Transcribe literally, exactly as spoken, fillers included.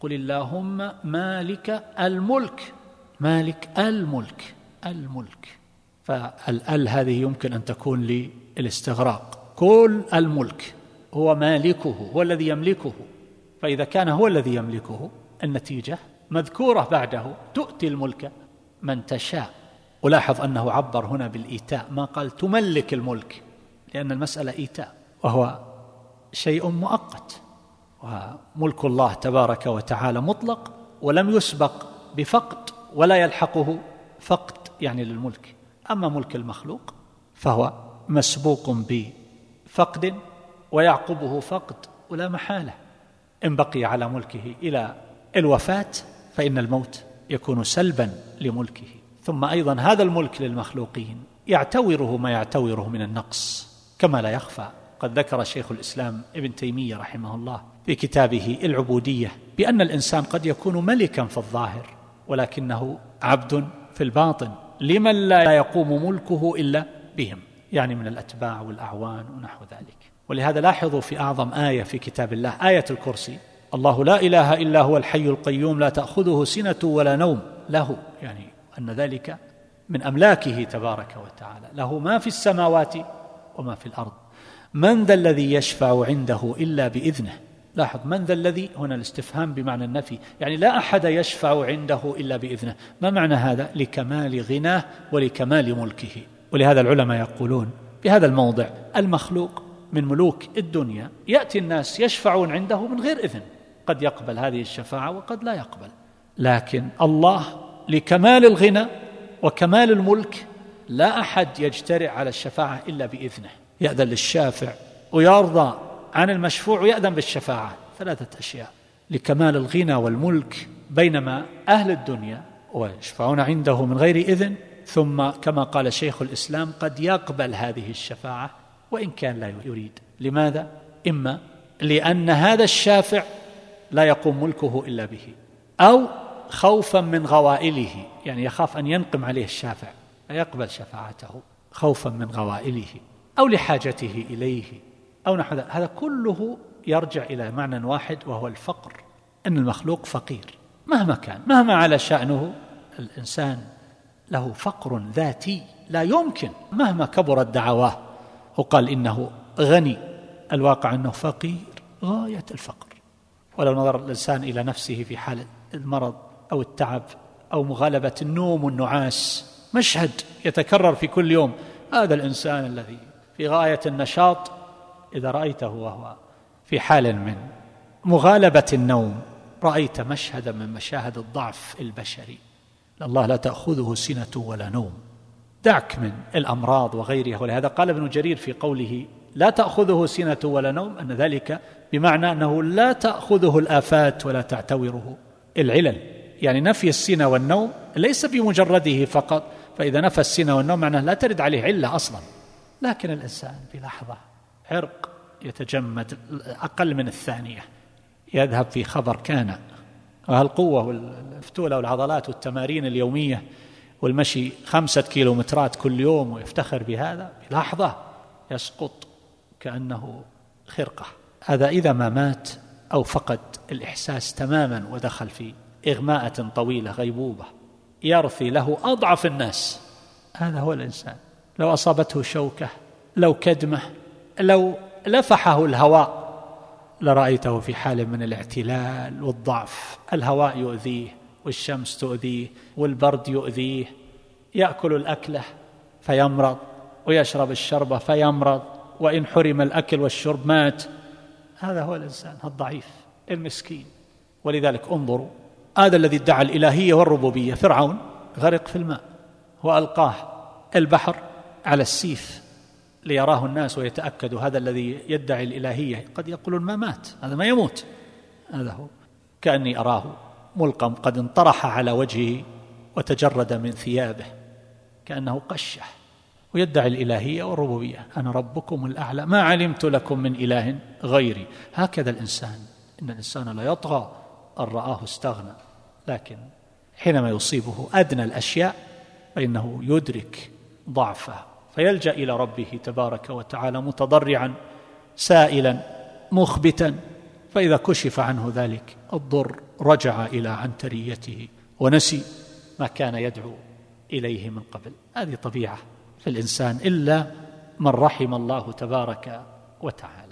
قل اللهم مالك الملك، مالك الملك، الملك. فالأل هذه يمكن أن تكون للاستغراق، كل الملك هو مالكه، هو الذي يملكه. فإذا كان هو الذي يملكه النتيجة مذكورة بعده، تؤتي الملك من تشاء. ولاحظ أنه عبر هنا بالإيتاء، ما قال تملك الملك، لأن المسألة إيتاء وهو شيء مؤقت، وملك الله تبارك وتعالى مطلق ولم يسبق بفقد ولا يلحقه فقد يعني للملك. أما ملك المخلوق فهو مسبوق بفقد ويعقبه فقد، ولا محالة إن بقي على ملكه إلى الوفاة فإن الموت يكون سلبا لملكه. ثم أيضا هذا الملك للمخلوقين يعتوره ما يعتوره من النقص، كما لا يخفى. قد ذكر شيخ الإسلام ابن تيمية رحمه الله في كتابه العبودية بأن الإنسان قد يكون ملكا في الظاهر ولكنه عبد في الباطن لمن لا يقوم ملكه إلا بهم، يعني من الأتباع والأعوان ونحو ذلك. ولهذا لاحظوا في أعظم آية في كتاب الله، آية الكرسي: الله لا إله إلا هو الحي القيوم لا تأخذه سنة ولا نوم، له يعني أن ذلك من أملاكه تبارك وتعالى، له ما في السماوات وما في الأرض. من ذا الذي يشفع عنده إلا بإذنه. لاحظ، من ذا الذي هنا الاستفهام بمعنى النفي، يعني لا أحد يشفع عنده إلا بإذنه. ما معنى هذا؟ لكمال غناه ولكمال ملكه. ولهذا العلماء يقولون في هذا الموضع المخلوق من ملوك الدنيا يأتي الناس يشفعون عنده من غير إذن، قد يقبل هذه الشفاعة وقد لا يقبل. لكن الله لكمال الغنى وكمال الملك لا أحد يجترئ على الشفاعة إلا بإذنه، يأذن للشافع ويرضى عن المشفوع ويأذن بالشفاعة. ثلاثة أشياء لكمال الغنى والملك، بينما أهل الدنيا ويشفعون عنده من غير إذن. ثم كما قال شيخ الإسلام قد يقبل هذه الشفاعة وإن كان لا يريد. لماذا؟ إما لأن هذا الشافع لا يقوم ملكه إلا به، أو خوفا من غوائله، يعني يخاف أن ينقم عليه الشافع فيقبل شفاعته خوفا من غوائله، أو لحاجته إليه أو نحو ذلك. هذا كله يرجع إلى معنى واحد وهو الفقر، أن المخلوق فقير مهما كان، مهما على شأنه. الإنسان له فقر ذاتي لا يمكن مهما كبرت دعواه. وقال إنه غني، الواقع أنه فقير غاية الفقر. ولو نظر الإنسان إلى نفسه في حال المرض أو التعب أو مغالبة النوم والنعاس، مشهد يتكرر في كل يوم. هذا الإنسان الذي في غاية النشاط إذا رأيته وهو في حال من مغالبة النوم رأيت مشهدا من مشاهد الضعف البشري. الله لا تأخذه سنة ولا نوم، دعك من الأمراض وغيرها. ولهذا قال ابن جرير في قوله لا تأخذه سنة ولا نوم أن ذلك بمعنى أنه لا تأخذه الآفات ولا تعتوره العلل، يعني نفي السنة والنوم ليس بمجرده فقط، فإذا نفى السنة والنوم معناه لا ترد عليه علة أصلا. لكن الإنسان في لحظة عرق يتجمد أقل من الثانية يذهب في خبر كان، وهالقوة والفتولة والعضلات والتمارين اليومية والمشي خمسة كيلومترات كل يوم ويفتخر بهذا، في لحظة يسقط كأنه خرقة. هذا إذا ما مات أو فقد الإحساس تماما ودخل في إغماءة طويلة غيبوبة يرثي له أضعف الناس. هذا هو الإنسان. لو أصابته شوكة، لو كدمة، لو لفحه الهواء لرأيته في حال من الاعتلال والضعف. الهواء يؤذيه والشمس تؤذيه والبرد يؤذيه، يأكل الأكلة فيمرض ويشرب الشربة فيمرض، وإن حرم الأكل والشرب مات. هذا هو الإنسان الضعيف المسكين. ولذلك انظروا، هذا الذي ادعى الإلهية والربوبية فرعون غرق في الماء وألقاه البحر على السيف ليراه الناس ويتأكدوا هذا الذي يدعي الإلهية قد يقولون ما مات، هذا ما يموت. هذا هو. كأني أراه ملقم قد انطرح على وجهه وتجرد من ثيابه كأنه قشه، ويدعي الإلهية والربوبية، أنا ربكم الأعلى ما علمت لكم من إله غيري. هكذا الإنسان، إن الإنسان لا يطغى أن رآه استغنى، لكن حينما يصيبه أدنى الأشياء فإنه يدرك ضعفه فيلجأ إلى ربه تبارك وتعالى متضرعا سائلا مخبتا، فإذا كشف عنه ذلك الضر رجع إلى عنتريته ونسي ما كان يدعو إليه من قبل. هذه طبيعة في الإنسان إلا من رحم الله تبارك وتعالى.